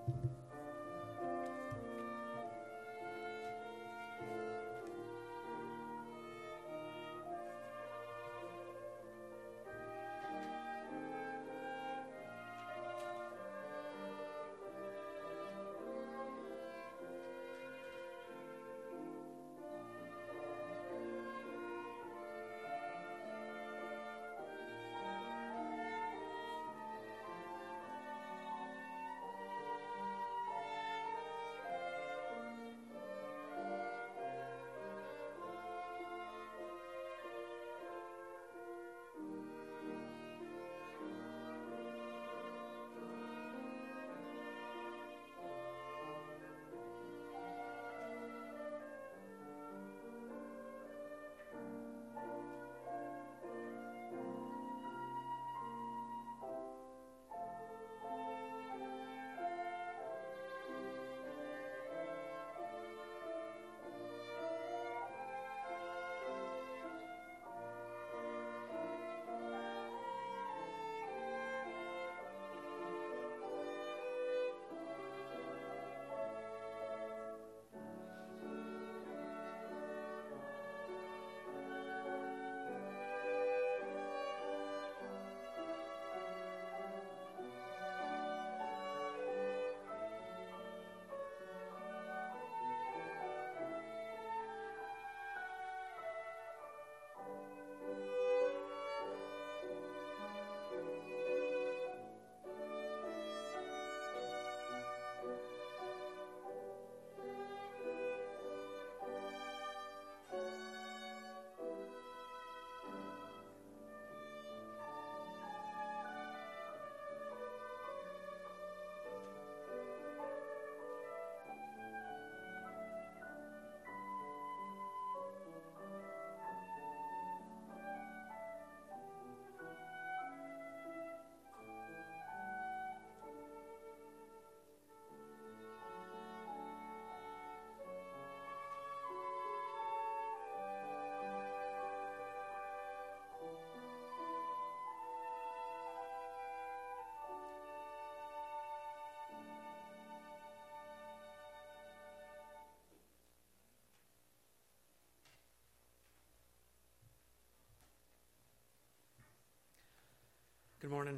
Good morning.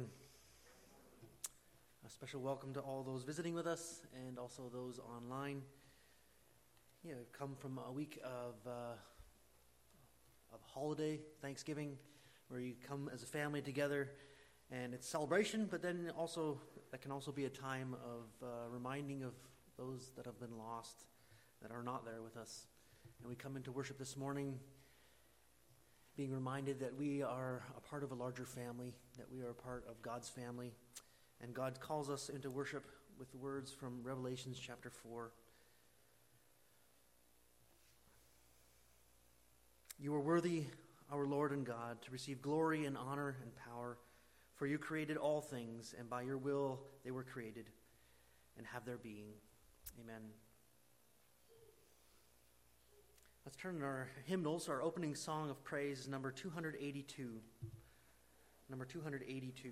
A special welcome to all those visiting with us and also those online. Come from a week of holiday, Thanksgiving, where you come as a family together and it's celebration, but then also that can also be a time of reminding of those that have been lost, that are not there with us. And we come into worship this morning being reminded that we are a part of a larger family, that we are a part of God's family. And God calls us into worship with the words from Revelation chapter 4. You are worthy, our Lord and God, to receive glory and honor and power, for you created all things, and by your will they were created and have their being. Amen. Let's turn to our hymnals. Our opening song of praise is number 282. Number 282.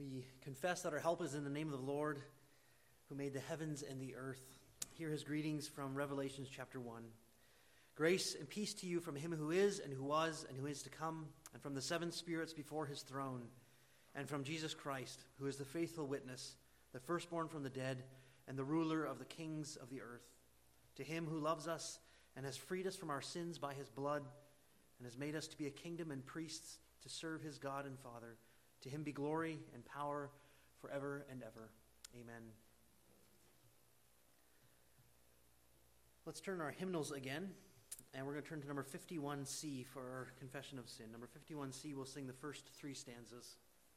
We confess that our help is in the name of the Lord, who made the heavens and the earth. Hear his greetings from Revelation chapter 1. Grace and peace to you from him who is, and who was, and who is to come, and from the seven spirits before his throne, and from Jesus Christ, who is the faithful witness, the firstborn from the dead, and the ruler of the kings of the earth. To him who loves us and has freed us from our sins by his blood, and has made us to be a kingdom and priests to serve his God and Father. To him be glory and power forever and ever. Amen. Let's turn our hymnals again, and we're going to turn to number 51C for our confession of sin. Number 51C, we'll sing the first three stanzas.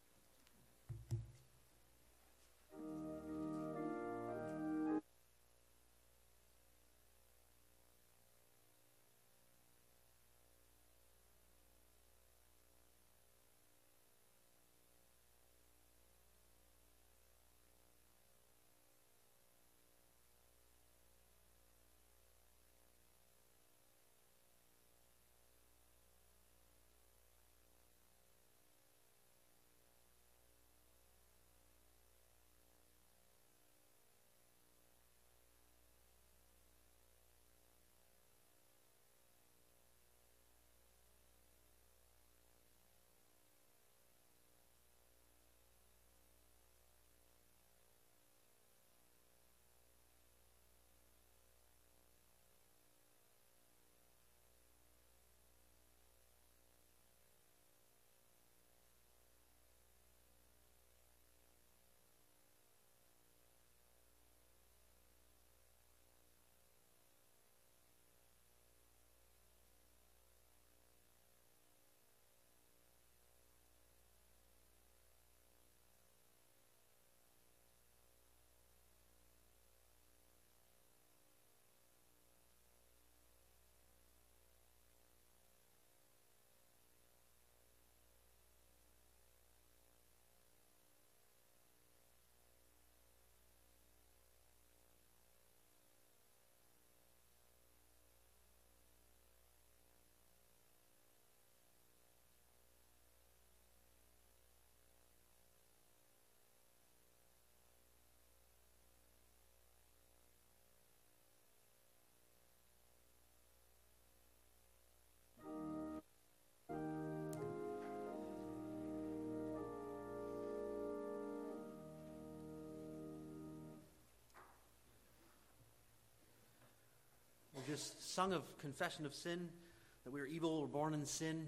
We just sung of confession of sin, that we are evil, we're born in sin.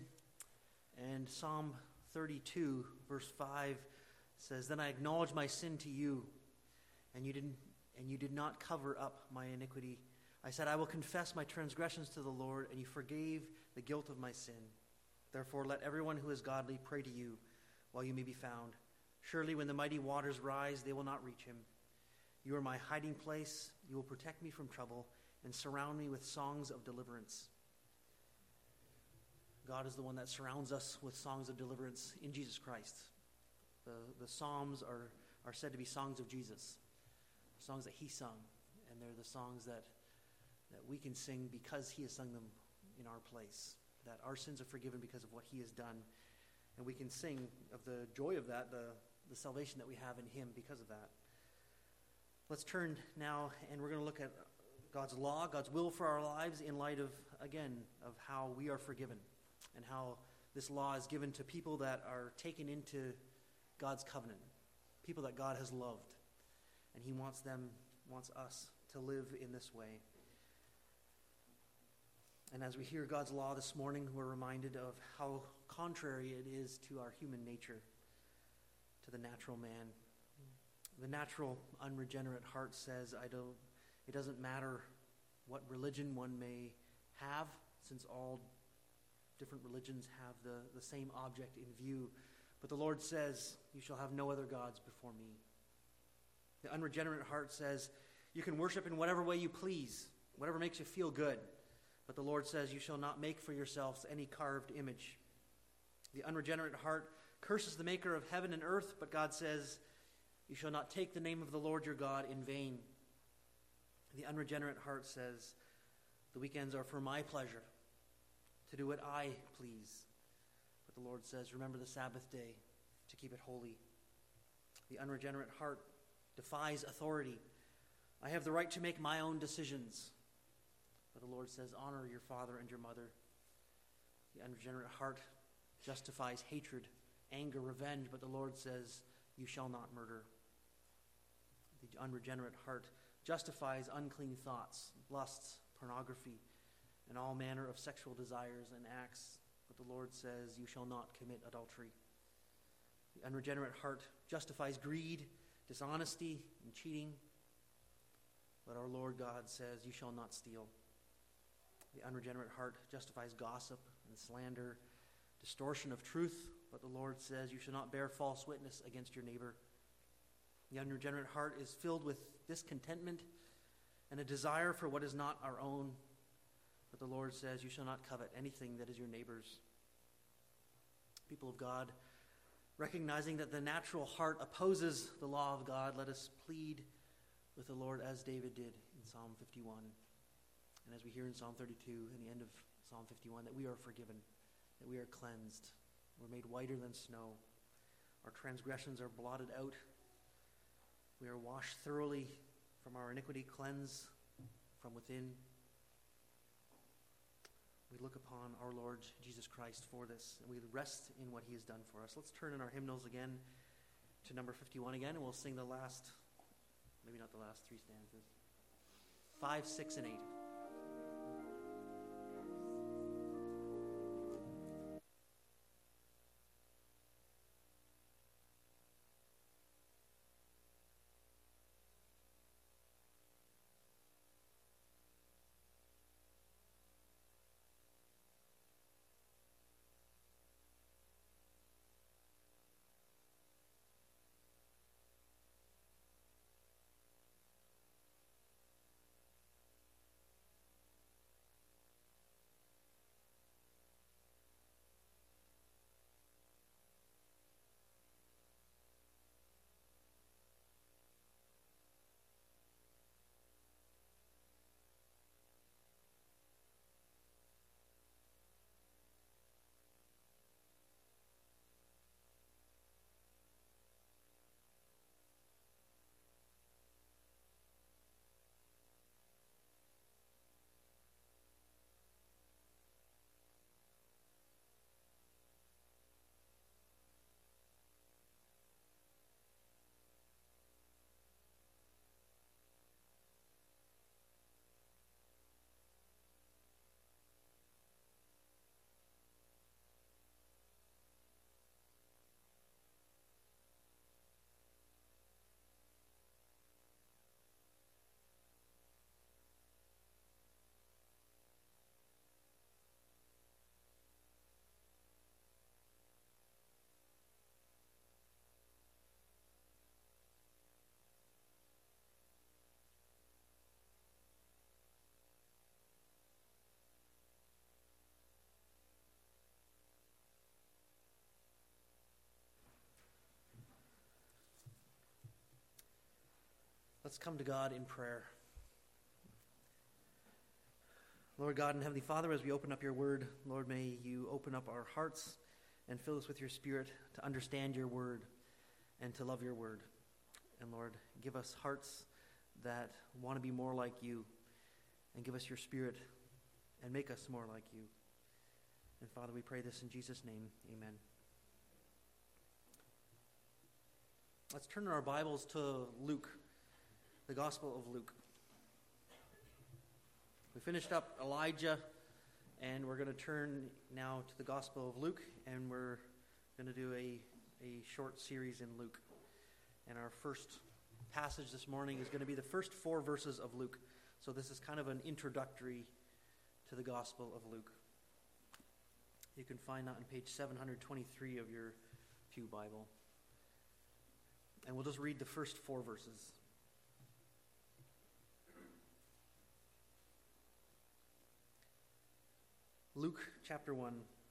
And Psalm 32, verse 5 says, "Then I acknowledge my sin to you, and you did not cover up my iniquity. I said, I will confess my transgressions to the Lord, and you forgave the guilt of my sin. Therefore, let everyone who is godly pray to you while you may be found. Surely when the mighty waters rise, they will not reach him. You are my hiding place. You will protect me from trouble and surround me with songs of deliverance." God is the one that surrounds us with songs of deliverance in Jesus Christ. The Psalms are said to be songs of Jesus, songs that he sung, and they're the songs that we can sing because he has sung them in our place, that our sins are forgiven because of what he has done, and we can sing of the joy of that, the salvation that we have in him because of that. Let's turn now, and we're going to look at God's law, God's will for our lives in light of, again, of how we are forgiven and how this law is given to people that are taken into God's covenant, people that God has loved, and he wants us to live in this way. And as we hear God's law this morning, we're reminded of how contrary it is to our human nature, to the natural man. The natural, unregenerate heart says, it doesn't matter what religion one may have, since all different religions have the same object in view. But the Lord says, you shall have no other gods before me. The unregenerate heart says, you can worship in whatever way you please, whatever makes you feel good. But the Lord says, you shall not make for yourselves any carved image. The unregenerate heart curses the maker of heaven and earth, but God says, you shall not take the name of the Lord your God in vain. The unregenerate heart says, the weekends are for my pleasure, to do what I please. But the Lord says, remember the Sabbath day to keep it holy. The unregenerate heart defies authority. I have the right to make my own decisions. But the Lord says, honor your father and your mother. The unregenerate heart justifies hatred, anger, revenge, but the Lord says, you shall not murder. The unregenerate heart justifies unclean thoughts, lusts, pornography, and all manner of sexual desires and acts, but the Lord says, you shall not commit adultery. The unregenerate heart justifies greed, dishonesty, and cheating, but our Lord God says, you shall not steal. The unregenerate heart justifies gossip and slander, distortion of truth, but the Lord says, you shall not bear false witness against your neighbor. The unregenerate heart is filled with discontentment and a desire for what is not our own, but the Lord says, you shall not covet anything that is your neighbor's. People of God, recognizing that the natural heart opposes the law of God, let us plead with the Lord as David did in Psalm 51. And as we hear in Psalm 32 and the end of Psalm 51, that we are forgiven, that we are cleansed. We're made whiter than snow. Our transgressions are blotted out. We are washed thoroughly from our iniquity, cleansed from within. We look upon our Lord Jesus Christ for this, and we rest in what he has done for us. Let's turn in our hymnals again to number 51 again, and we'll sing the last, maybe not the last three stanzas, 5, 6, and 8. Let's come to God in prayer. Lord God and Heavenly Father, as we open up your word, Lord, may you open up our hearts and fill us with your Spirit to understand your word and to love your word. And Lord, give us hearts that want to be more like you, and give us your Spirit and make us more like you. And Father, we pray this in Jesus' name. Amen. Let's turn our Bibles to Luke, the Gospel of Luke. We finished up Elijah, and we're going to turn now to the Gospel of Luke, and we're going to do a short series in Luke. And our first passage this morning is going to be the first 4 verses of Luke. So this is kind of an introductory to the Gospel of Luke. You can find that on page 723 of your Pew Bible. And we'll just read the first 4 verses. Luke chapter 1.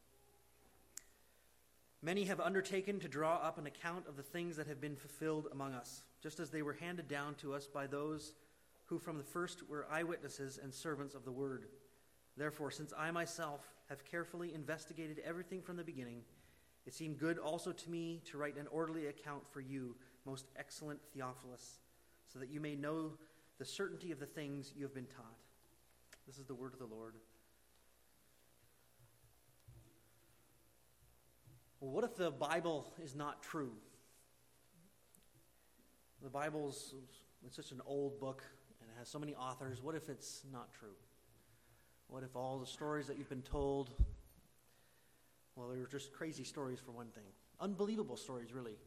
Many have undertaken to draw up an account of the things that have been fulfilled among us, just as they were handed down to us by those who from the first were eyewitnesses and servants of the word. Therefore, since I myself have carefully investigated everything from the beginning, it seemed good also to me to write an orderly account for you, most excellent Theophilus, so that you may know the certainty of the things you have been taught. This is the word of the Lord. Well, what if the Bible is not true? The Bible's it's such an old book and it has so many authors. What if it's not true? What if all the stories that you've been told, well, they were just crazy stories for one thing. Unbelievable stories, really.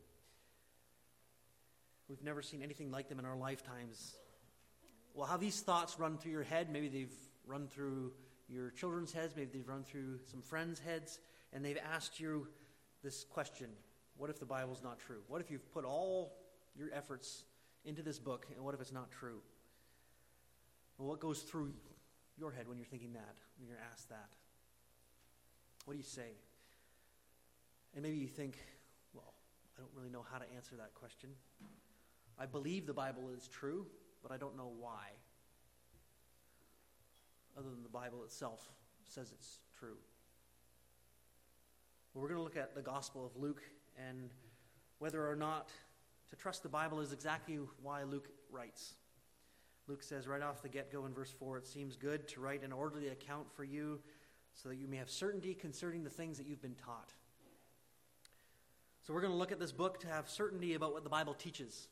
We've never seen anything like them in our lifetimes. Well, how these thoughts run through your head, maybe they've run through your children's heads, maybe they've run through some friends' heads, and they've asked you this question: what if the Bible's not true? What if you've put all your efforts into this book, and what if it's not true? Well, what goes through your head when you're thinking that, when you're asked that? What do you say? And maybe you think, well, I don't really know how to answer that question. I believe the Bible is true, but I don't know why. Other than the Bible itself says it's true. Well, we're going to look at the Gospel of Luke and whether or not to trust the Bible is exactly why Luke writes. Luke says right off the get-go in verse 4, "It seems good to write an orderly account for you so that you may have certainty concerning the things that you've been taught." So we're going to look at this book to have certainty about what the Bible teaches.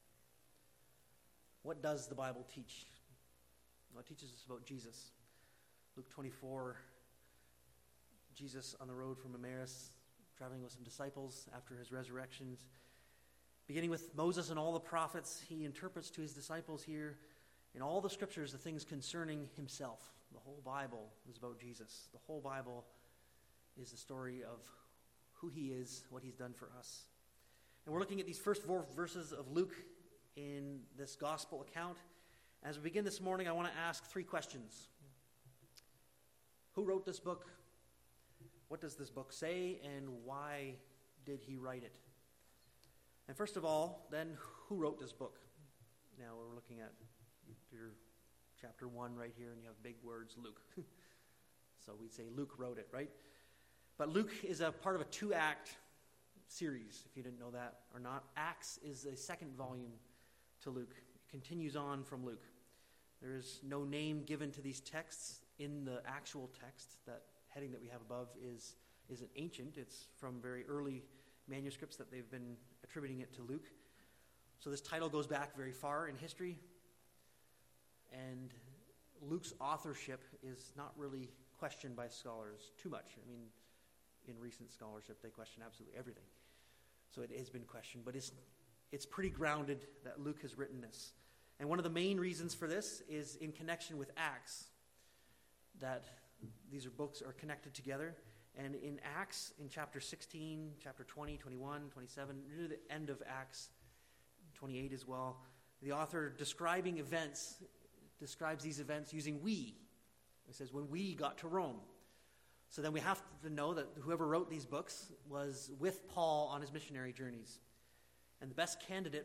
What does the Bible teach? Well, it teaches us about Jesus. Luke 24, Jesus on the road from Emmaus, traveling with some disciples after his resurrections. Beginning with Moses and all the prophets, he interprets to his disciples here in all the scriptures the things concerning himself. The whole Bible is about Jesus. The whole Bible is the story of who he is, what he's done for us. And we're looking at these first 4 verses of Luke in this gospel account. As we begin this morning, I want to ask 3 questions. Who wrote this book? What does this book say? And why did he write it? And first of all, then, who wrote this book? Now we're looking at your chapter 1 right here, and you have big words, Luke. So we'd say Luke wrote it, right? But Luke is a part of a 2-act series, if you didn't know that or not. Acts is a second volume to Luke. It continues on from Luke. There is no name given to these texts in the actual text. That heading that we have above isn't ancient. It's from very early manuscripts that they've been attributing it to Luke. So this title goes back very far in history. And Luke's authorship is not really questioned by scholars too much. I mean, in recent scholarship, they question absolutely everything. So it has been questioned, but it's pretty grounded that Luke has written this. And one of the main reasons for this is in connection with Acts, that these books are connected together. And in Acts, in chapter 16, chapter 20, 21, 27, near the end of Acts, 28 as well, the author describing events, describes these events using we. It says, when we got to Rome. So then we have to know that whoever wrote these books was with Paul on his missionary journeys. And the best candidate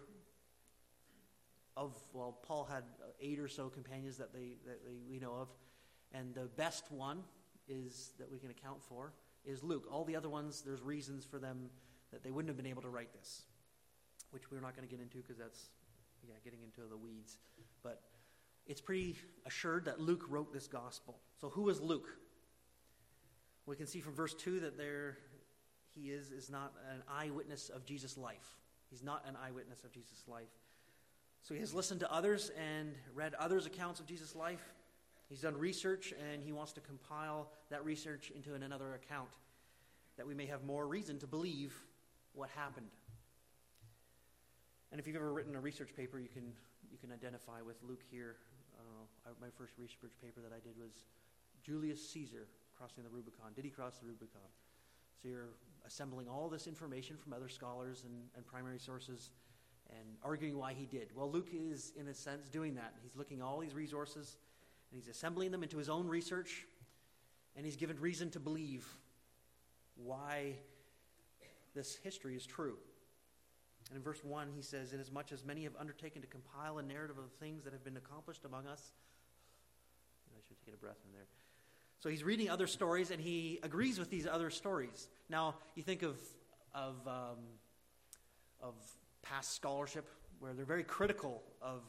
Paul had 8 or so companions that we know of. And the best one is that we can account for is Luke. All the other ones, there's reasons for them that they wouldn't have been able to write this, which we're not going to get into because that's getting into the weeds. But it's pretty assured that Luke wrote this gospel. So who is Luke? We can see from verse 2 that he is not an eyewitness of Jesus' life. He's not an eyewitness of Jesus' life. So he has listened to others and read others' accounts of Jesus' life. He's done research, and he wants to compile that research into another account that we may have more reason to believe what happened. And if you've ever written a research paper, you can identify with Luke here. My first research paper that I did was Julius Caesar crossing the Rubicon. Did he cross the Rubicon? So you're assembling all this information from other scholars and primary sources and arguing why he did. Well, Luke is, in a sense, doing that. He's looking at all these resources, and he's assembling them into his own research, and he's given reason to believe why this history is true. And in verse 1, he says, "Inasmuch as many have undertaken to compile a narrative of the things that have been accomplished among us." I should take a breath in there. So he's reading other stories, and he agrees with these other stories. Now, you think of past scholarship where they're very critical of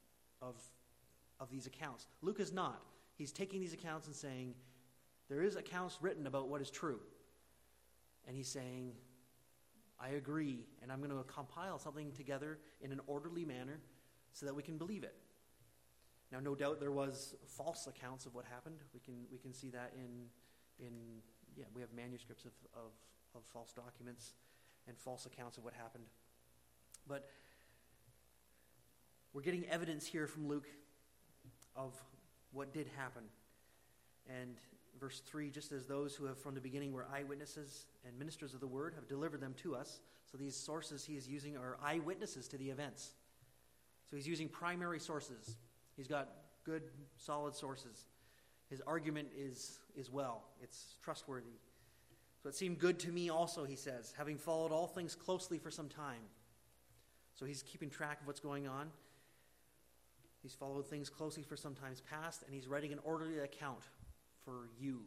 these accounts. Luke is not. He's taking these accounts and saying, there is accounts written about what is true. And he's saying, I agree, and I'm going to compile something together in an orderly manner so that we can believe it. Now, no doubt there was false accounts of what happened. We can see that we have manuscripts of false documents and false accounts of what happened. But we're getting evidence here from Luke of what did happen. And verse 3, just as those who have from the beginning were eyewitnesses and ministers of the word have delivered them to us. So these sources he is using are eyewitnesses to the events. So he's using primary sources. He's got good, solid sources. His argument is well. It's trustworthy. So it seemed good to me also, he says, having followed all things closely for some time. So he's keeping track of what's going on. He's followed things closely for some times past, and he's writing an orderly account for you.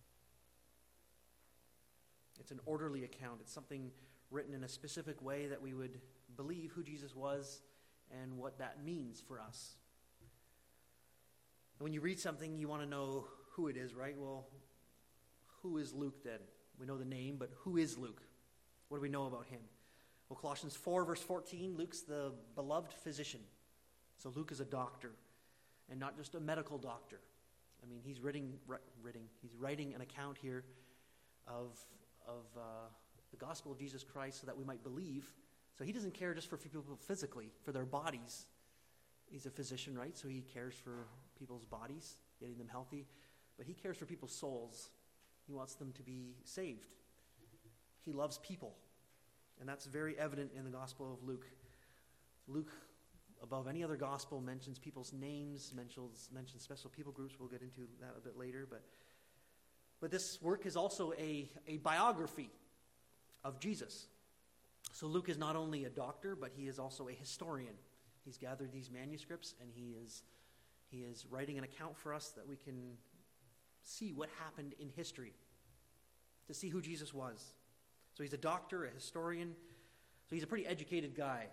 It's an orderly account. It's something written in a specific way that we would believe who Jesus was and what that means for us. And when you read something, you want to know who it is, right? Well, who is Luke then? We know the name, but who is Luke? What do we know about him? Well, Colossians 4, verse 14, Luke's the beloved physician. So Luke is a doctor, and not just a medical doctor. I mean, he's writing an account here of the gospel of Jesus Christ so that we might believe. So he doesn't care just for people physically, for their bodies. He's a physician, right? So he cares for people's bodies, getting them healthy. But he cares for people's souls. He wants them to be saved. He loves people. And that's very evident in the Gospel of Luke. Luke, above any other gospel, mentions people's names, mentions special people groups. We'll get into that a bit later. But this work is also a biography of Jesus. So Luke is not only a doctor, but he is also a historian. He's gathered these manuscripts, and he is writing an account for us that we can see what happened in history, to see who Jesus was. So he's a doctor, a historian. So he's a pretty educated guy.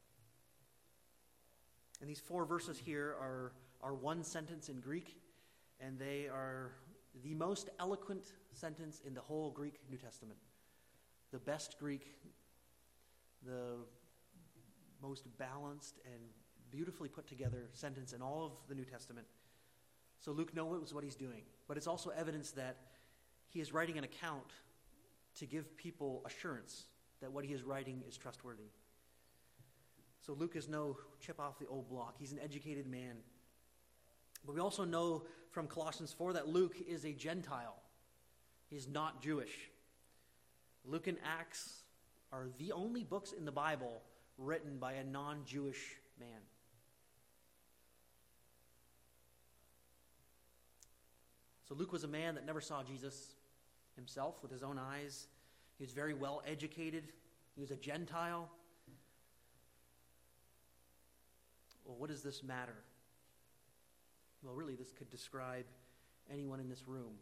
And these 4 verses here are one sentence in Greek, and they are the most eloquent sentence in the whole Greek New Testament. The best Greek, the most balanced and beautifully put together sentence in all of the New Testament. So Luke knows what he's doing. But it's also evidence that he is writing an account to give people assurance that what he is writing is trustworthy. So Luke is no chip off the old block. He's an educated man. But we also know from Colossians 4 that Luke is a Gentile. He's not Jewish. Luke and Acts are the only books in the Bible written by a non-Jewish man. So Luke was a man that never saw Jesus himself with his own eyes. He was very well educated. He was a Gentile. Well, what does this matter? Well, really, this could describe anyone in this room.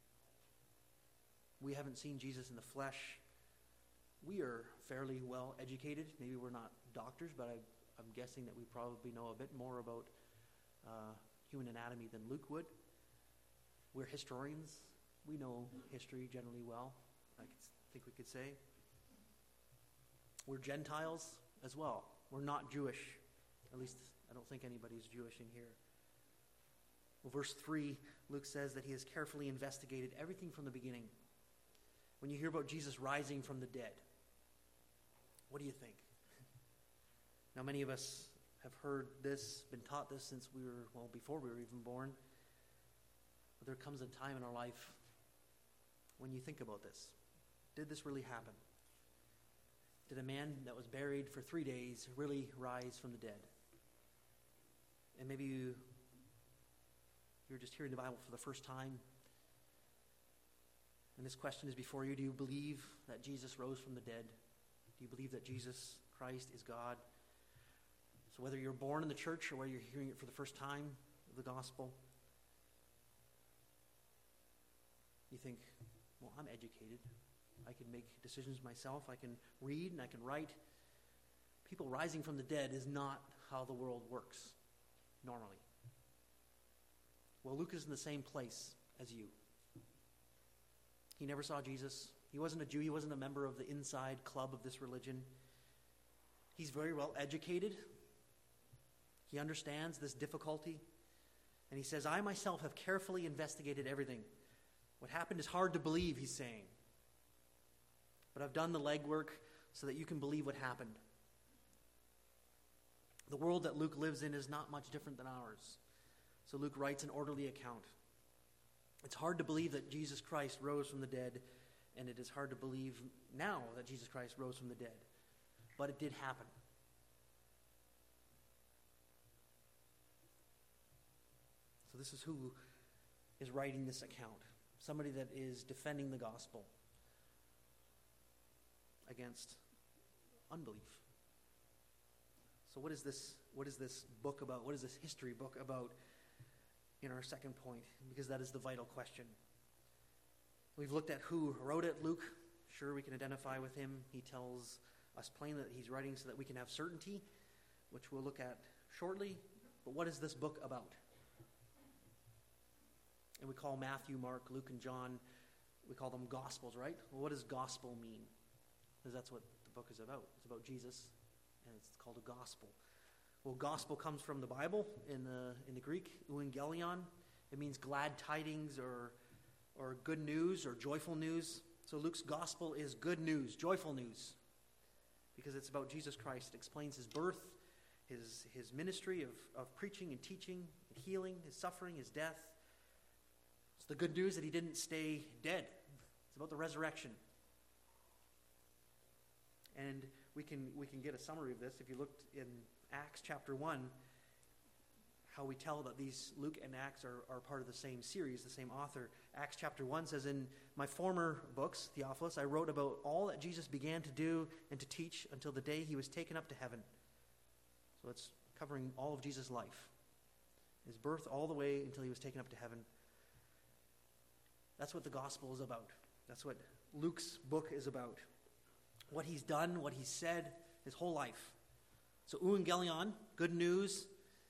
We haven't seen Jesus in the flesh. We are fairly well educated. Maybe we're not doctors, but I'm guessing that we probably know a bit more about human anatomy than Luke would. We're historians. We know history generally well, I think we could say. We're Gentiles as well. We're not Jewish. At least I don't think anybody's Jewish in here. Well, verse 3, Luke says that he has carefully investigated everything from the beginning. When you hear about Jesus rising from the dead, what do you think? Now, many of us have heard this, been taught this since before we were even born. But there comes a time in our life when you think about this. Did this really happen? Did a man that was buried for 3 days really rise from the dead? And maybe you're just hearing the Bible for the first time. And this question is before you. Do you believe that Jesus rose from the dead? Do you believe that Jesus Christ is God? So whether you're born in the church or whether you're hearing it for the first time of the gospel, you think, well, I'm educated. I can make decisions myself. I can read and I can write. people rising from the dead is not how the world works normally. Well, Luke is in the same place as you. He never saw Jesus. He wasn't a Jew. He wasn't a member of the inside club of this religion. He's very well educated. He understands this difficulty. And he says, I myself have carefully investigated everything. What happened is hard to believe, he's saying. But I've done the legwork so that you can believe what happened. The world that Luke lives in is not much different than ours. So Luke writes an orderly account. It's hard to believe that Jesus Christ rose from the dead, and it is hard to believe now that Jesus Christ rose from the dead. But it did happen. So this is who is writing this account. Somebody that is defending the gospel against unbelief. So what is this book about? What is this history book about in our second point? Because that is the vital question. We've looked at who wrote it, Luke. Sure, we can identify with him. He tells us plainly that he's writing so that we can have certainty, which we'll look at shortly. But what is this book about? And we call Matthew, Mark, Luke, and John, we call them Gospels, right? Well, what does gospel mean? Because that's what the book is about. It's about Jesus, and it's called a gospel. Well, gospel comes from the Bible in the Greek, euangelion. It means glad tidings or good news or joyful news. So Luke's gospel is good news, joyful news, because it's about Jesus Christ. It explains his birth, his ministry of preaching and teaching and healing, his suffering, his death. It's the good news that he didn't stay dead. It's about the resurrection. And we can get a summary of this. If you looked in Acts chapter 1, how we tell that these Luke and Acts are part of the same series, the same author. Acts chapter 1 says, in my former books, Theophilus, I wrote about all that Jesus began to do and to teach until the day he was taken up to heaven. So it's covering all of Jesus' life. His birth all the way until he was taken up to heaven. That's what the gospel is about. That's what Luke's book is about. What he's done, what he's said, his whole life. So euangelion, good news.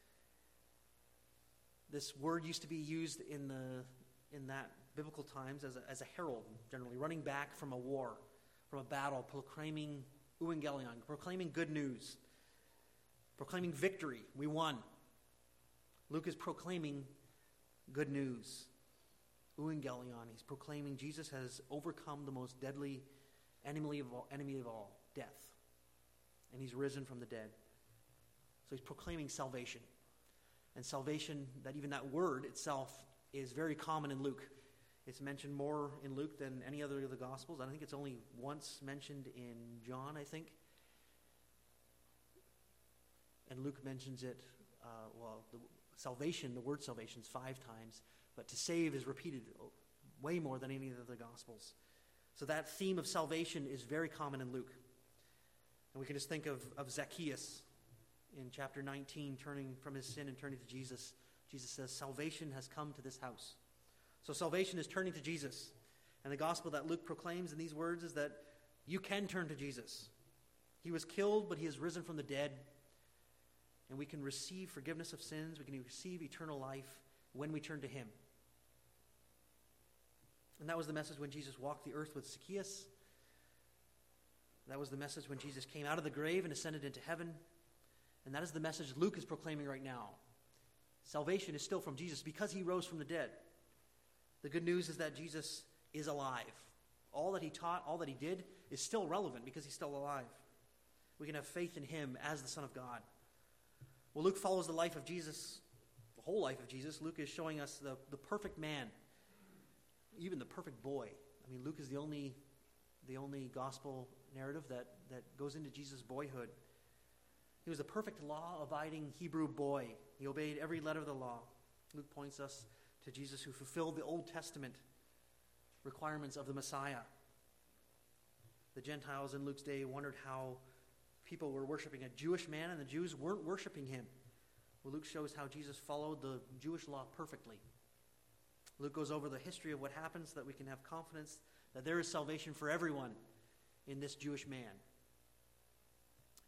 This word used to be used in that biblical times as a herald, generally, running back from a war, from a battle, proclaiming euangelion, proclaiming good news, proclaiming victory. We won. Luke is proclaiming good news. Euangelion. He's proclaiming Jesus has overcome the most deadly enemy of all, death. And he's risen from the dead. So he's proclaiming salvation. And salvation, that even that word itself is very common in Luke. It's mentioned more in Luke than any other of the Gospels. I think it's only once mentioned in John, I think. And Luke mentions it, the word salvation is 5 times. But to save is repeated way more than any of the Gospels. So that theme of salvation is very common in Luke. And we can just think of Zacchaeus in chapter 19, turning from his sin and turning to Jesus. Jesus says, salvation has come to this house. So salvation is turning to Jesus. And the gospel that Luke proclaims in these words is that you can turn to Jesus. He was killed, but he has risen from the dead. And we can receive forgiveness of sins. We can receive eternal life when we turn to him. And that was the message when Jesus walked the earth with Zacchaeus. That was the message when Jesus came out of the grave and ascended into heaven. And that is the message Luke is proclaiming right now. Salvation is still from Jesus because he rose from the dead. The good news is that Jesus is alive. All that he taught, all that he did is still relevant because he's still alive. We can have faith in him as the Son of God. Well, Luke follows the life of Jesus, the whole life of Jesus. Luke is showing us the perfect man, even the perfect boy. I mean, Luke is the only gospel narrative that goes into Jesus' boyhood. He was a perfect law-abiding Hebrew boy. He obeyed every letter of the law. Luke points us to Jesus who fulfilled the Old Testament requirements of the Messiah. The Gentiles in Luke's day wondered how people were worshiping a Jewish man and the Jews weren't worshiping him. Well, Luke shows how Jesus followed the Jewish law perfectly. Luke goes over the history of what happens so that we can have confidence that there is salvation for everyone in this Jewish man.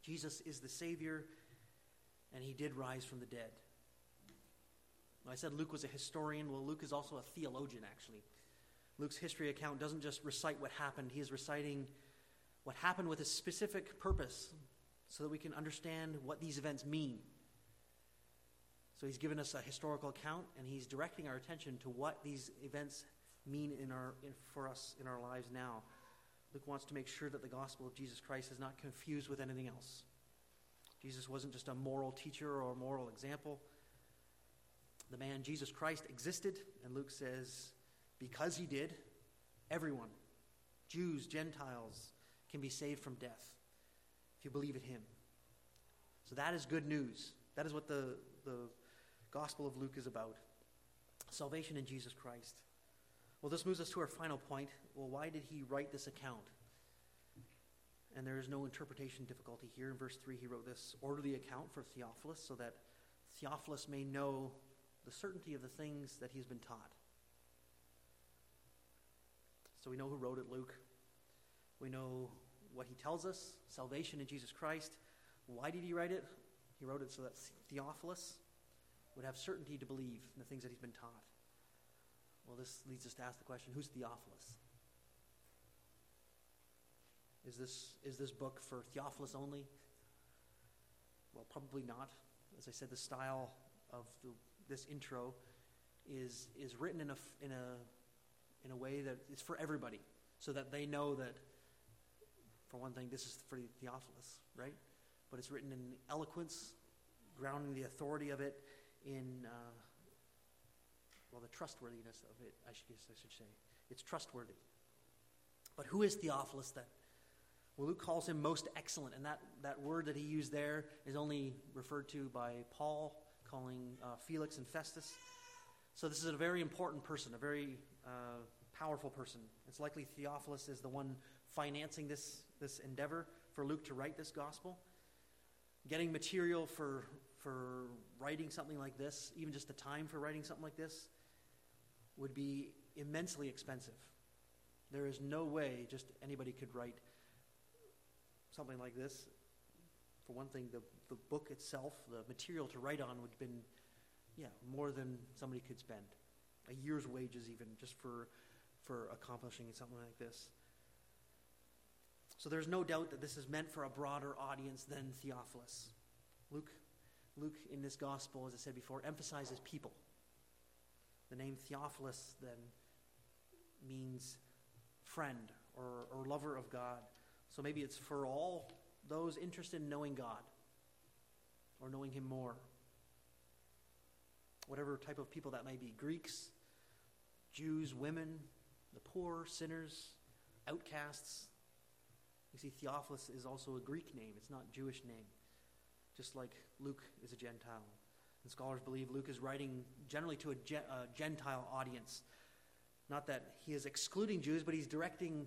Jesus is the Savior, and he did rise from the dead. I said Luke was a historian. Well, Luke is also a theologian, actually. Luke's history account doesn't just recite what happened. He is reciting what happened with a specific purpose so that we can understand what these events mean. So he's given us a historical account, and he's directing our attention to what these events mean for us in our lives now. Luke wants to make sure that the gospel of Jesus Christ is not confused with anything else. Jesus wasn't just a moral teacher or a moral example. The man Jesus Christ existed, and Luke says, because he did, everyone, Jews, Gentiles, can be saved from death if you believe in him. So that is good news. That is what the Gospel of Luke is about. Salvation in Jesus Christ. Well, this moves us to our final point. Well, why did he write this account? And there is no interpretation difficulty here. In verse 3, he wrote this orderly account for Theophilus so that Theophilus may know the certainty of the things that he's been taught. So we know who wrote it, Luke. We know what he tells us, salvation in Jesus Christ. Why did he write it? He wrote it so that Theophilus would have certainty to believe in the things that he's been taught. Well, this leads us to ask the question, who's Theophilus? Is this book for Theophilus only? Well, probably not. As I said, the style of this intro is written in a way that is for everybody, so that they know that, for one thing, this is for Theophilus, right? But it's written in eloquence, grounding the authority of it in, the trustworthiness of it, I should say. It's trustworthy. But who is Theophilus then? Well, Luke calls him most excellent, and that word that he used there is only referred to by Paul, calling Felix and Festus. So this is a very important person, a very powerful person. It's likely Theophilus is the one financing this endeavor for Luke to write this gospel. Getting material for writing something like this, even just the time for writing something like this, would be immensely expensive. There is no way just anybody could write something like this. For one thing, the book itself, the material to write on would have been, more than somebody could spend. A year's wages even, just for accomplishing something like this. So there's no doubt that this is meant for a broader audience than Theophilus. Luke in this gospel, as I said before, emphasizes people. The name Theophilus then means friend or lover of God. So maybe it's for all those interested in knowing God or knowing him more. Whatever type of people that may be. Greeks, Jews, women, the poor, sinners, outcasts. You see, Theophilus is also a Greek name. It's not a Jewish name. Just like Luke is a Gentile. And scholars believe Luke is writing generally to a Gentile audience. Not that he is excluding Jews, but he's directing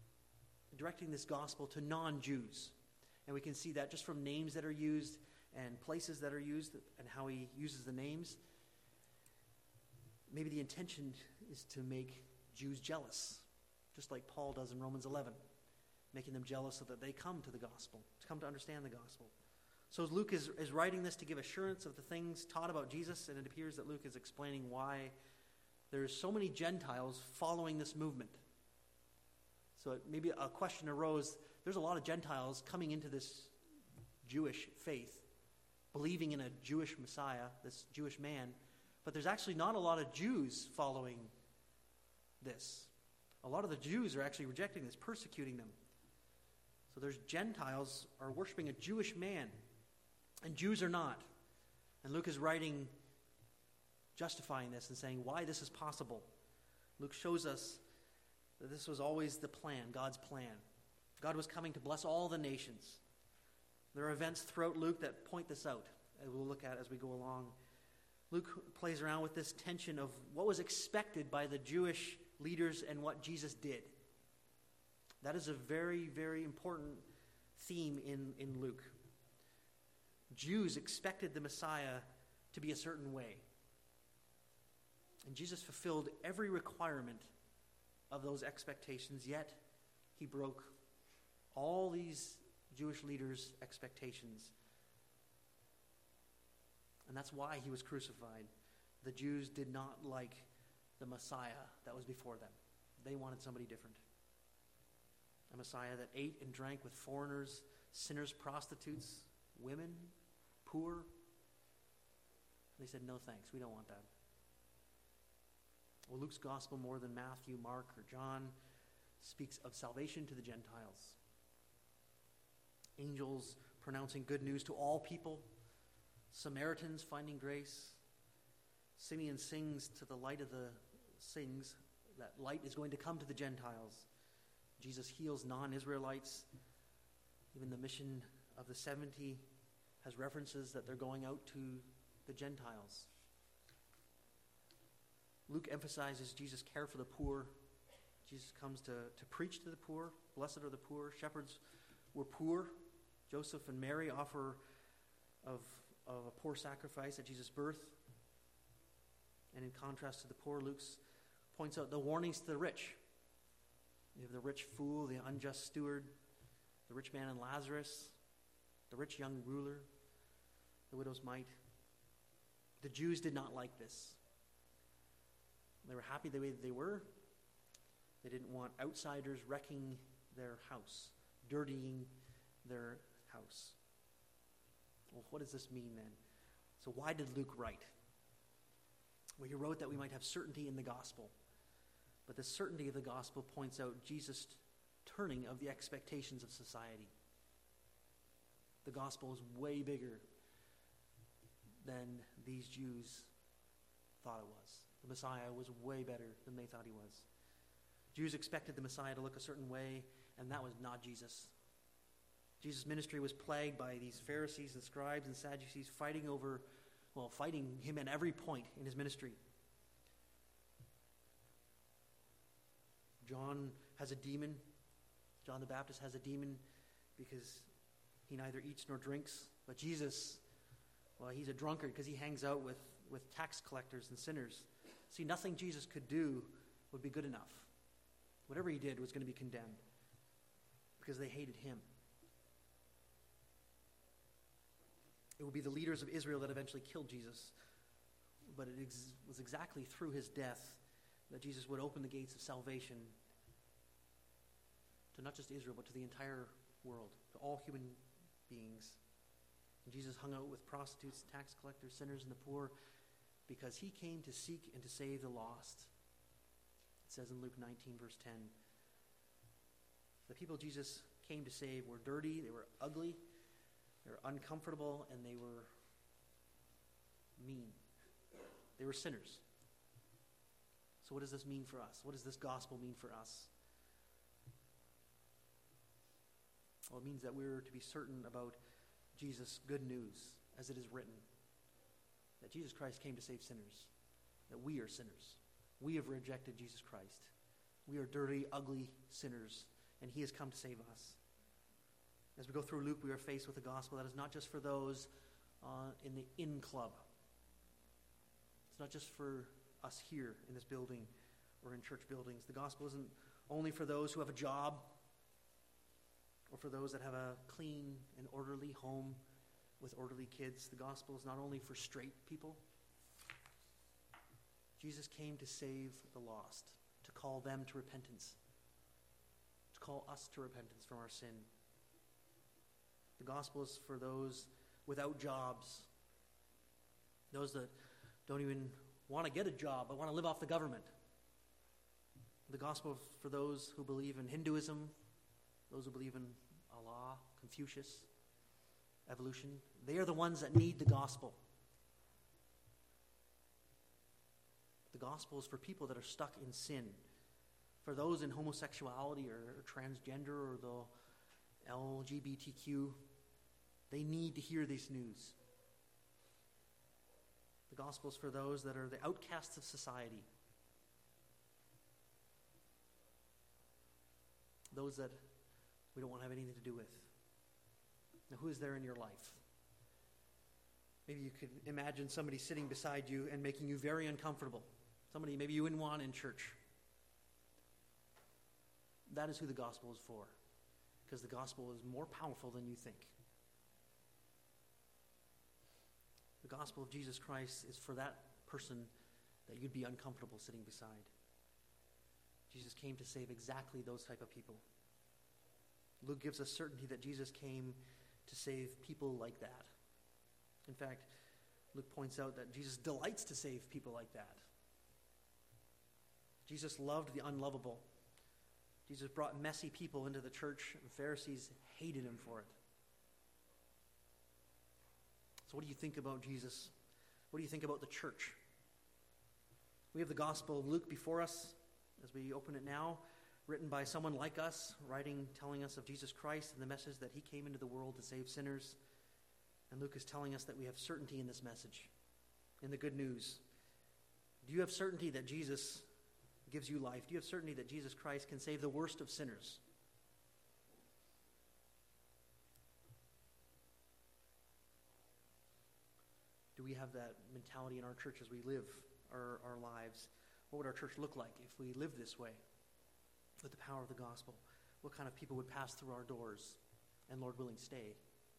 this gospel to non-Jews. And we can see that just from names that are used and places that are used and how he uses the names. Maybe the intention is to make Jews jealous, just like Paul does in Romans 11, making them jealous so that they come to the gospel, to come to understand the gospel. So as Luke is writing this to give assurance of the things taught about Jesus, and it appears that Luke is explaining why there's so many Gentiles following this movement. So maybe a question arose, there's a lot of Gentiles coming into this Jewish faith, believing in a Jewish Messiah, this Jewish man, but there's actually not a lot of Jews following this. A lot of the Jews are actually rejecting this, persecuting them. So there's Gentiles are worshiping a Jewish man, and Jews are not. And Luke is writing, justifying this and saying why this is possible. Luke shows us that this was always the plan, God's plan. God was coming to bless all the nations. There are events throughout Luke that point this out, as we'll look at as we go along. Luke plays around with this tension of what was expected by the Jewish leaders and what Jesus did. That is a very, very important theme in Luke. Jews expected the Messiah to be a certain way. And Jesus fulfilled every requirement of those expectations, yet he broke all these Jewish leaders' expectations. And that's why he was crucified. The Jews did not like the Messiah that was before them. They wanted somebody different. A Messiah that ate and drank with foreigners, sinners, prostitutes, women, poor. They said, no thanks, we don't want that. Well, Luke's gospel, more than Matthew, Mark, or John, speaks of salvation to the Gentiles. Angels pronouncing good news to all people. Samaritans finding grace. Simeon sings to the light of the sings that light is going to come to the Gentiles. Jesus heals non-Israelites. Even the mission of the 70 has references that they're going out to the Gentiles. Luke emphasizes Jesus' care for the poor. Jesus comes to preach to the poor. Blessed are the poor. Shepherds were poor. Joseph and Mary offer of a poor sacrifice at Jesus' birth. And in contrast to the poor, Luke points out the warnings to the rich. You have the rich fool, the unjust steward, the rich man and Lazarus, the rich young ruler, the widow's mite. The Jews did not like this. They were happy the way that they were. They didn't want outsiders wrecking their house, dirtying their house. Well, what does this mean then? So why did Luke write? Well, he wrote that we might have certainty in the gospel. But the certainty of the gospel points out Jesus' turning of the expectations of society. The gospel is way bigger than these Jews thought it was. The Messiah was way better than they thought he was. Jews expected the Messiah to look a certain way, and that was not Jesus. Jesus' ministry was plagued by these Pharisees and scribes and Sadducees fighting him at every point in his ministry. John has a demon. John the Baptist has a demon because he neither eats nor drinks. But Jesus, well, he's a drunkard because he hangs out with tax collectors and sinners. See, nothing Jesus could do would be good enough. Whatever he did was going to be condemned because they hated him. It would be the leaders of Israel that eventually killed Jesus. But it was exactly through his death that Jesus would open the gates of salvation to not just Israel, but to the entire world, to all human beings. And Jesus hung out with prostitutes, tax collectors, sinners, and the poor because he came to seek and to save the lost. It says in Luke 19, verse 10, the people Jesus came to save were dirty, they were ugly, they were uncomfortable, and they were mean. They were sinners. So what does this mean for us? What does this gospel mean for us? Well, it means that we're to be certain about Jesus' good news, as it is written, that Jesus Christ came to save sinners, that we are sinners. We have rejected Jesus Christ. We are dirty, ugly sinners, and he has come to save us. As we go through Luke, we are faced with a gospel that is not just for those in the in club. It's not just for us here in this building or in church buildings. The gospel isn't only for those who have a job or for those that have a clean and orderly home with orderly kids. The gospel is not only for straight people. Jesus came to save the lost, to call them to repentance, to call us to repentance from our sin. The gospel is for those without jobs, those that don't even want to get a job but want to live off the government. The gospel is for those who believe in Hinduism, those who believe in Allah, Confucius, evolution. They are the ones that need the gospel. The gospel is for people that are stuck in sin. For those in homosexuality or transgender or the LGBTQ, they need to hear this news. The gospel is for those that are the outcasts of society. Those that we don't want to have anything to do with. Now, who is there in your life? Maybe you could imagine somebody sitting beside you and making you very uncomfortable. Somebody maybe you wouldn't want in church. That is who the gospel is for. because the gospel is more powerful than you think. The gospel of Jesus Christ is for that person that you'd be uncomfortable sitting beside. Jesus came to save exactly those type of people. Luke gives us certainty that Jesus came to save people like that. In fact, Luke points out that Jesus delights to save people like that. Jesus loved the unlovable. Jesus brought messy people into the church, and Pharisees hated him for it. So what do you think about Jesus? What do you think about the church? We have the Gospel of Luke before us as we open it now, written by someone like us, telling us of Jesus Christ and the message that he came into the world to save sinners. And Luke is telling us that we have certainty in this message, in the good news. Do you have certainty that Jesus gives you life? Do you have certainty that Jesus Christ can save the worst of sinners? Do we have that mentality in our church as we live our lives? What would our church look like if we lived this way with the power of the gospel? What kind of people would pass through our doors and, Lord willing, stay?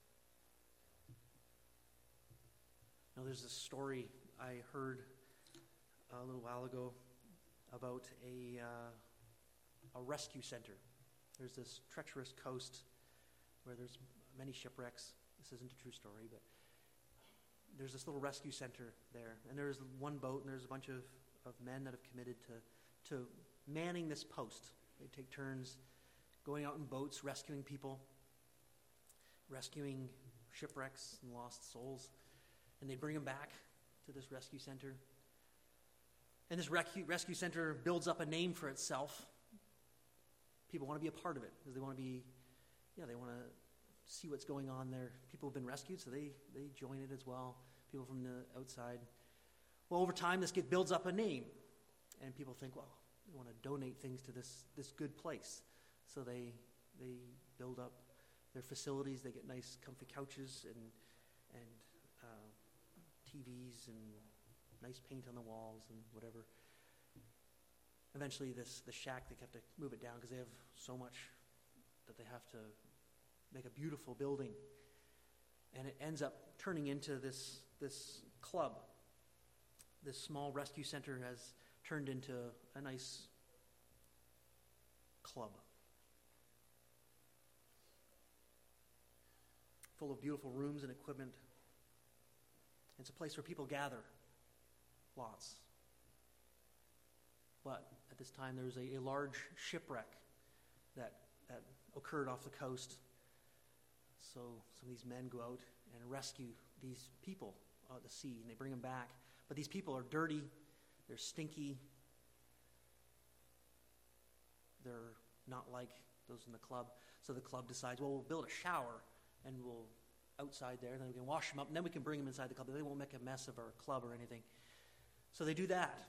Now, there's this story I heard a little while ago about a rescue center. There's this treacherous coast where there's many shipwrecks. This isn't a true story, but there's this little rescue center there. And there's one boat, and there's a bunch of men that have committed to manning this post. They take turns going out in boats, rescuing people, rescuing shipwrecks and lost souls. And they bring them back to this rescue center. And this rescue center builds up a name for itself. People want to be a part of it because they want to see what's going on there. People have been rescued, so they join it as well. People from the outside. Well, over time, this builds up a name. And people think, well, we want to donate things to this good place. So they build up their facilities. They get nice, comfy couches and TVs and nice paint on the walls and whatever. Eventually, the shack, they have to move it down because they have so much that they have to make a beautiful building. And it ends up turning into this club. This small rescue center has turned into a nice club. Full of beautiful rooms and equipment. It's a place where people gather. Lots. But at this time, there was a large shipwreck that occurred off the coast. So some of these men go out and rescue these people out at the sea, and they bring them back. But these people are dirty, they're stinky, they're not like those in the club. So the club decides, well, we'll build a shower, and we'll outside there, and then we can wash them up, and then we can bring them inside the club. They won't make a mess of our club or anything. So they do that.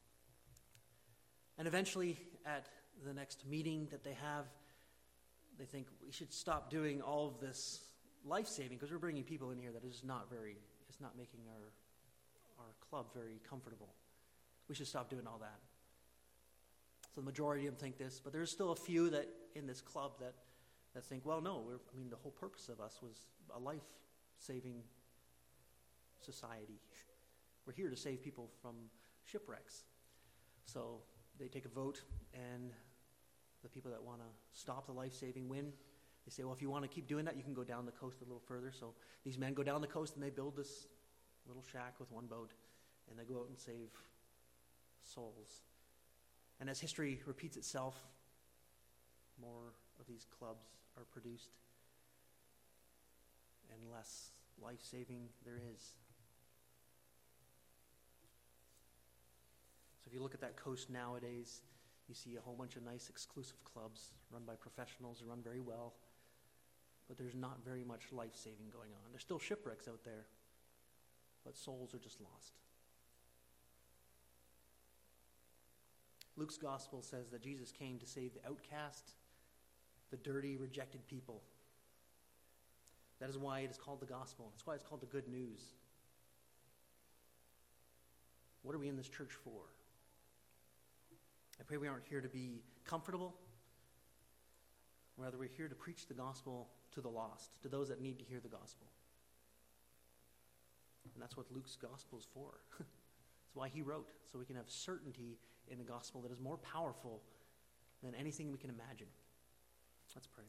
And eventually, at the next meeting that they have, they think we should stop doing all of this life-saving because we're bringing people in here that is not making our club very comfortable. We should stop doing all that. So the majority of them think this, but there's still a few that in this club that think, well, no, the whole purpose of us was a life-saving society. We're here to save people from shipwrecks. So they take a vote, and the people that want to stop the life-saving win. They say, well, if you want to keep doing that, you can go down the coast a little further. So these men go down the coast, and they build this little shack with one boat, and they go out and save souls. And as history repeats itself, more of these clubs are produced, and less life-saving there is. So if you look at that coast nowadays, you see a whole bunch of nice exclusive clubs run by professionals who run very well, but there's not very much life-saving going on. There's still shipwrecks out there, but souls are just lost. Luke's gospel says that Jesus came to save the outcast, the dirty, rejected people. That is why it is called the gospel. That's why it's called the good news. What are we in this church for? I pray we aren't here to be comfortable. Rather, we're here to preach the gospel to the lost, to those that need to hear the gospel. And that's what Luke's gospel is for. That's why he wrote, so we can have certainty in the gospel that is more powerful than anything we can imagine. Let's pray.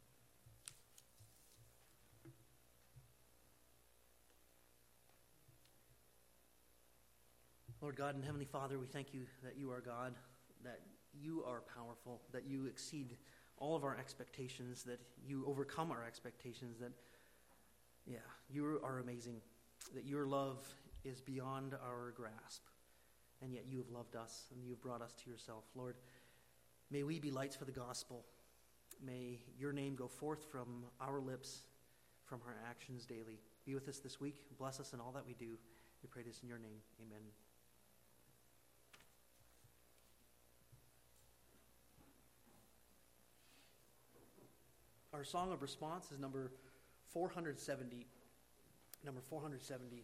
Lord God and Heavenly Father, we thank you that you are God, that you are powerful, that you exceed all of our expectations, that you overcome our expectations, that, you are amazing, that your love is beyond our grasp, and yet you have loved us, and you have brought us to yourself. Lord, may we be lights for the gospel. May your name go forth from our lips, from our actions daily. Be with us this week. Bless us in all that we do. We pray this in your name. Amen. Our song of response is number 470. Number 470.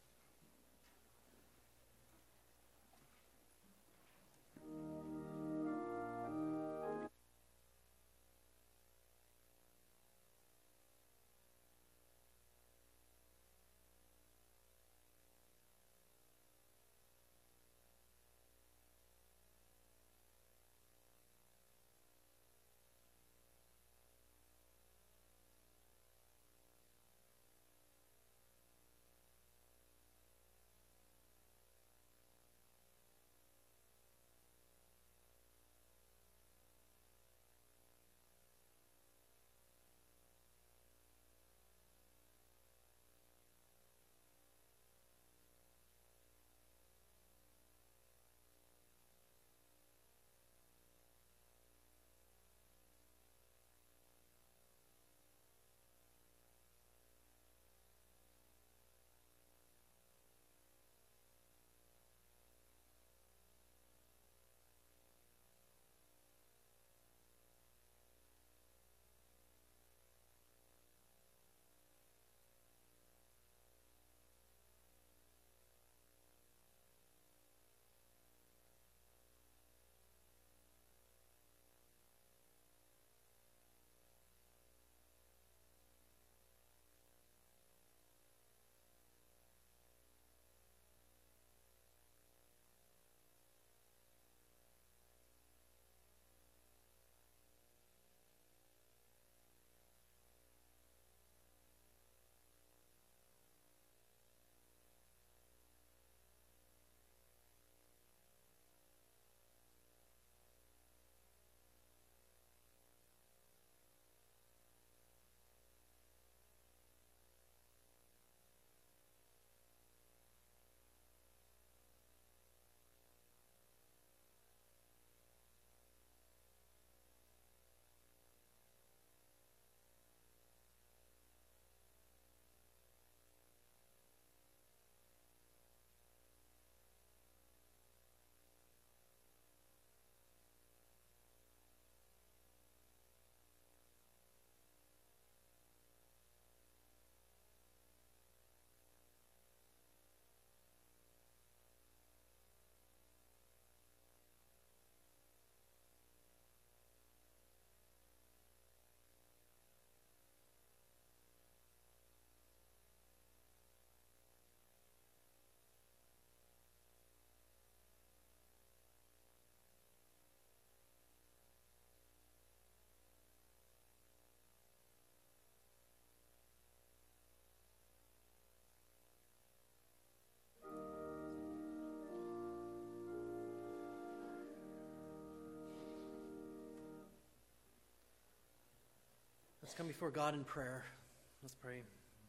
Let's come before God in prayer. Let's pray.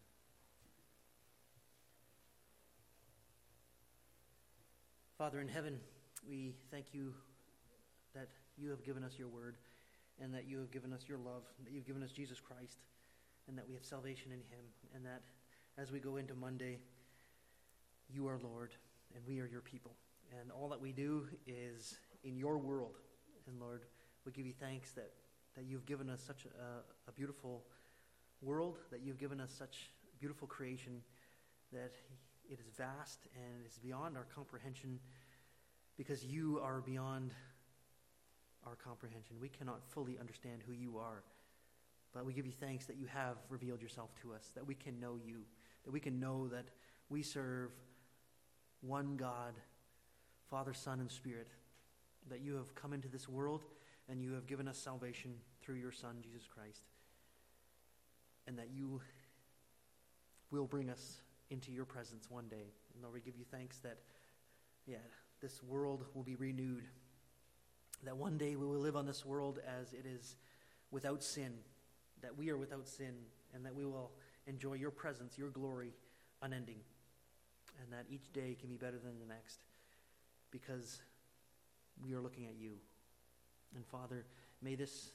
Father in heaven, we thank you that you have given us your word, and that you have given us your love, that you've given us Jesus Christ, and that we have salvation in him, and that as we go into Monday, you are Lord, and we are your people. And all that we do is in your world. And Lord, we give you thanks that you've given us such a beautiful world, that you've given us such beautiful creation, that it is vast and it is beyond our comprehension, because you are beyond our comprehension. We cannot fully understand who you are. But we give you thanks that you have revealed yourself to us, that we can know you, that we can know that we serve one God, Father, Son, and Spirit, that you have come into this world and you have given us salvation through your Son, Jesus Christ, and that you will bring us into your presence one day. And Lord, we give you thanks that, this world will be renewed, that one day we will live on this world as it is without sin, that we are without sin, and that we will enjoy your presence, your glory, unending, and that each day can be better than the next because we are looking at you. And Father, may this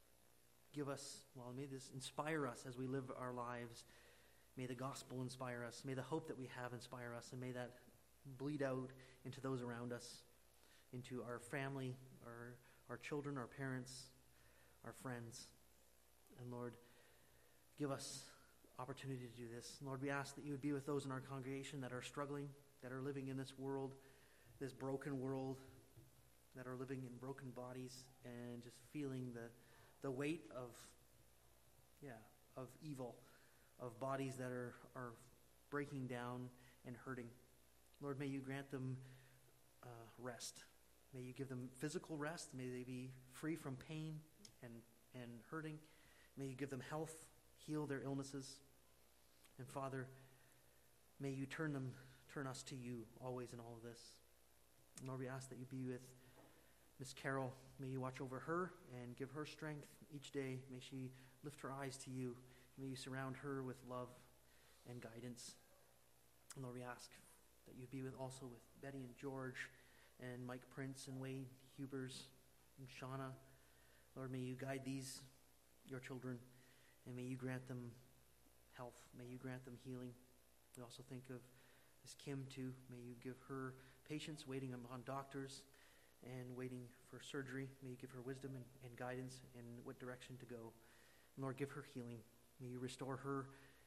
may this inspire us as we live our lives. May the gospel inspire us. May the hope that we have inspire us, and may that bleed out into those around us, into our family, our children, our parents, our friends. And Lord, give us opportunity to do this. Lord, we ask that you would be with those in our congregation that are struggling, that are living in this world, this broken world, that are living in broken bodies and just feeling the weight of evil, of bodies that are breaking down and hurting. Lord, may you grant them rest. May you give them physical rest. May they be free from pain and hurting. May you give them health, heal their illnesses. And Father, may you turn us to you always in all of this. And Lord, we ask that you be with Miss Carol. May you watch over her and give her strength each day. May she lift her eyes to you. May you surround her with love and guidance. And Lord, we ask that you be also with Betty and George and Mike Prince and Wade Hubers and Shauna. Lord, may you guide your children, and may you grant them health. May you grant them healing. We also think of Miss Kim too. May you give her patience, waiting on doctors and waiting for surgery. May you give her wisdom and guidance in what direction to go. And Lord, give her healing. May you restore her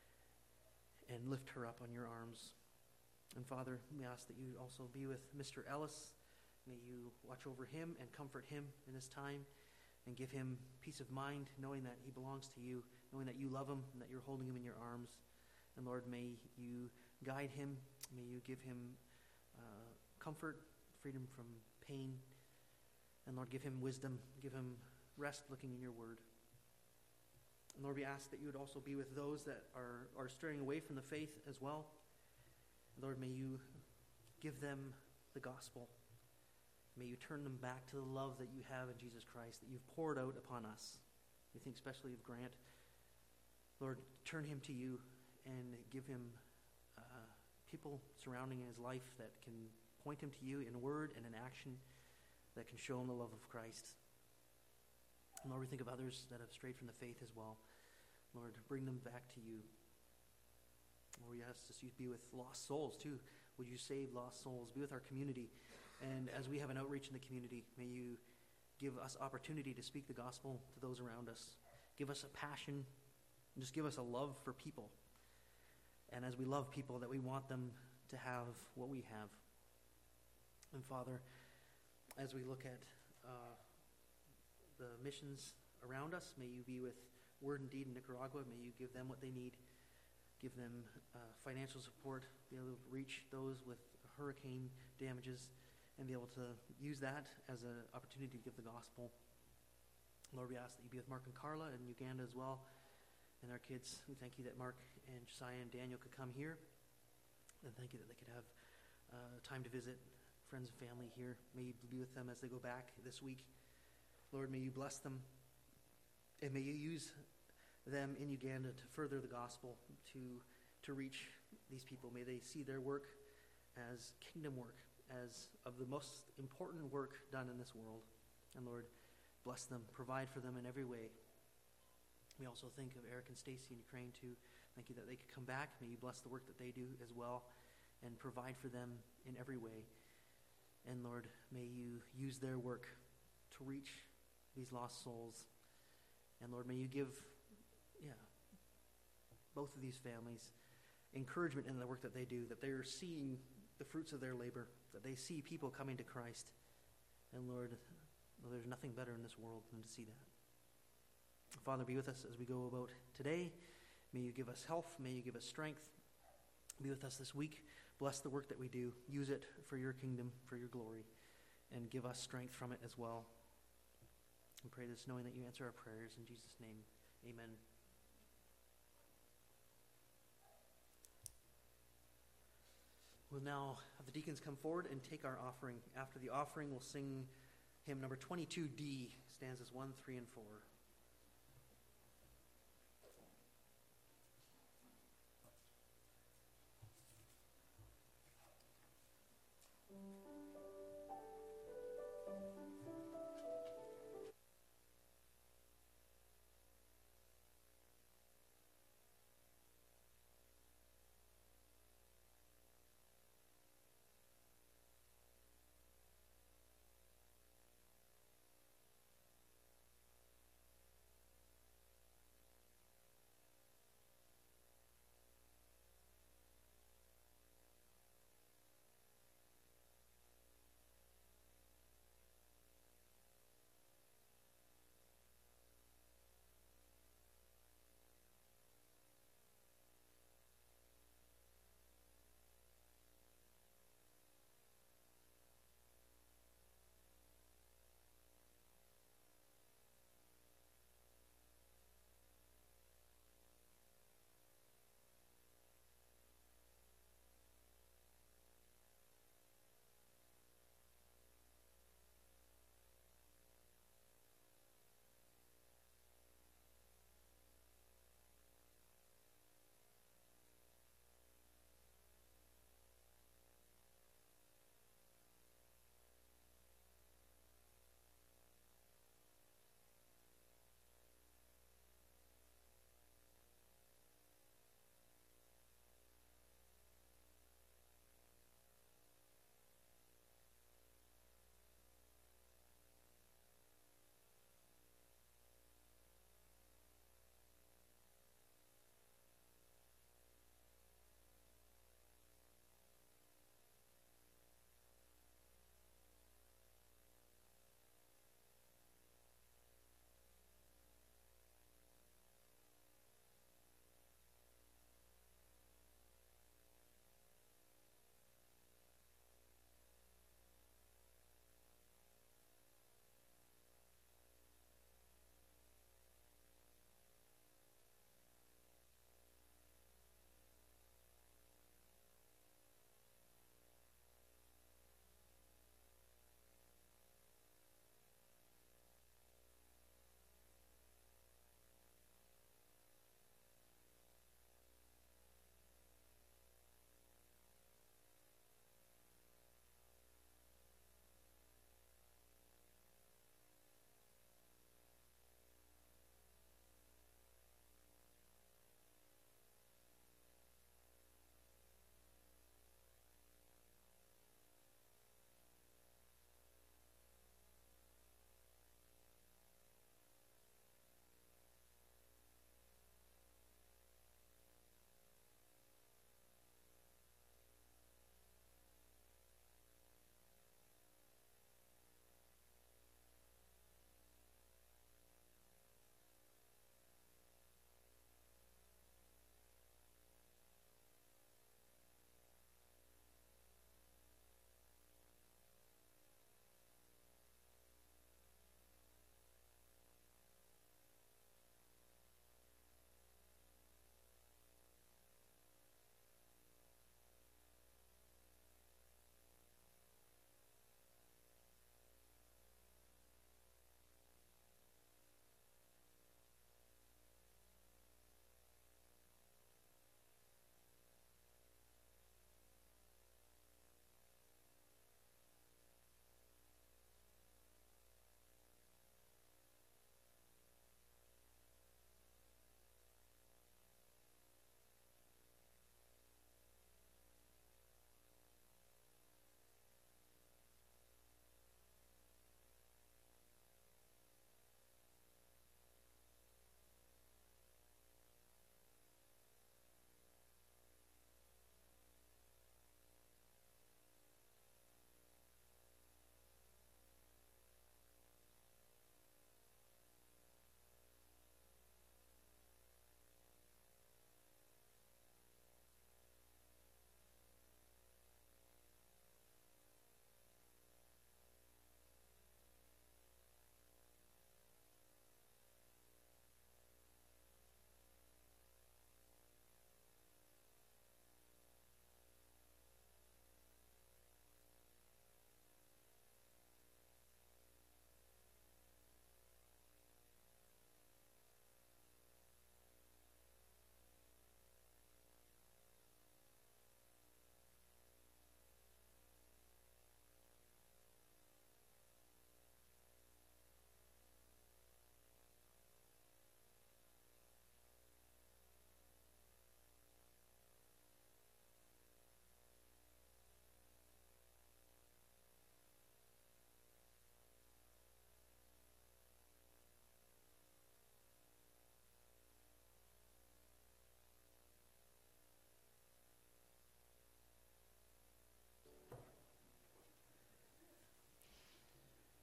and lift her up on your arms. And Father, we ask that you also be with Mr. Ellis. May you watch over him and comfort him in this time and give him peace of mind, knowing that he belongs to you, knowing that you love him and that you're holding him in your arms. And Lord, may you guide him. May you give him comfort, freedom from pain. And Lord, give him wisdom. Give him rest looking in your word. And Lord, we ask that you would also be with those that are straying away from the faith as well. Lord, may you give them the gospel. May you turn them back to the love that you have in Jesus Christ, that you've poured out upon us. We think especially of Grant. Lord, turn him to you and give him people surrounding his life that can point him to you in word and in action, that can show him the love of Christ. And Lord, we think of others that have strayed from the faith as well. Lord, bring them back to you. Lord, we ask that you be with lost souls too. Would you save lost souls? Be with our community. And as we have an outreach in the community, may you give us opportunity to speak the gospel to those around us. Give us a passion, and just give us a love for people. And as we love people, that we want them to have what we have. And Father, as we look at the missions around us, may you be with Word and Deed in Nicaragua. May you give them what they need. Give them financial support, be able to reach those with hurricane damages, and be able to use that as an opportunity to give the gospel. Lord, we ask that you be with Mark and Carla in Uganda as well, and our kids. We thank you that Mark and Josiah and Daniel could come here, and thank you that they could have time to visit friends and family here. May you be with them as they go back this week. Lord, may you bless them, and may you use them in Uganda to further the gospel, to reach these people. May they see their work as kingdom work, as of the most important work done in this world. And Lord, bless them, provide for them in every way. We also think of Eric and Stacy in Ukraine too. Thank you that they could come back. May you bless the work that they do as well and provide for them in every way. And Lord, may you use their work to reach these lost souls. And Lord, may you give both of these families encouragement in the work that they do, that they are seeing the fruits of their labor, that they see people coming to Christ. And Lord, though there's nothing better in this world than to see that. Father, be with us as we go about today. May you give us health. May you give us strength. Be with us this week. Bless the work that we do. Use it for your kingdom, for your glory, and give us strength from it as well. We pray this knowing that you answer our prayers. In Jesus' name, amen. We'll now have the deacons come forward and take our offering. After the offering, we'll sing hymn number 22D, stanzas 1, 3, and 4.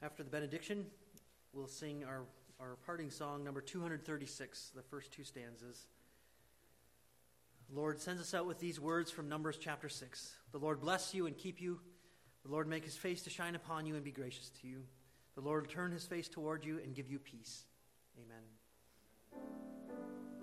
After the benediction, we'll sing our parting song, number 236, the first two stanzas. The Lord sends us out with these words from Numbers chapter 6. The Lord bless you and keep you. The Lord make his face to shine upon you and be gracious to you. The Lord turn his face toward you and give you peace. Amen.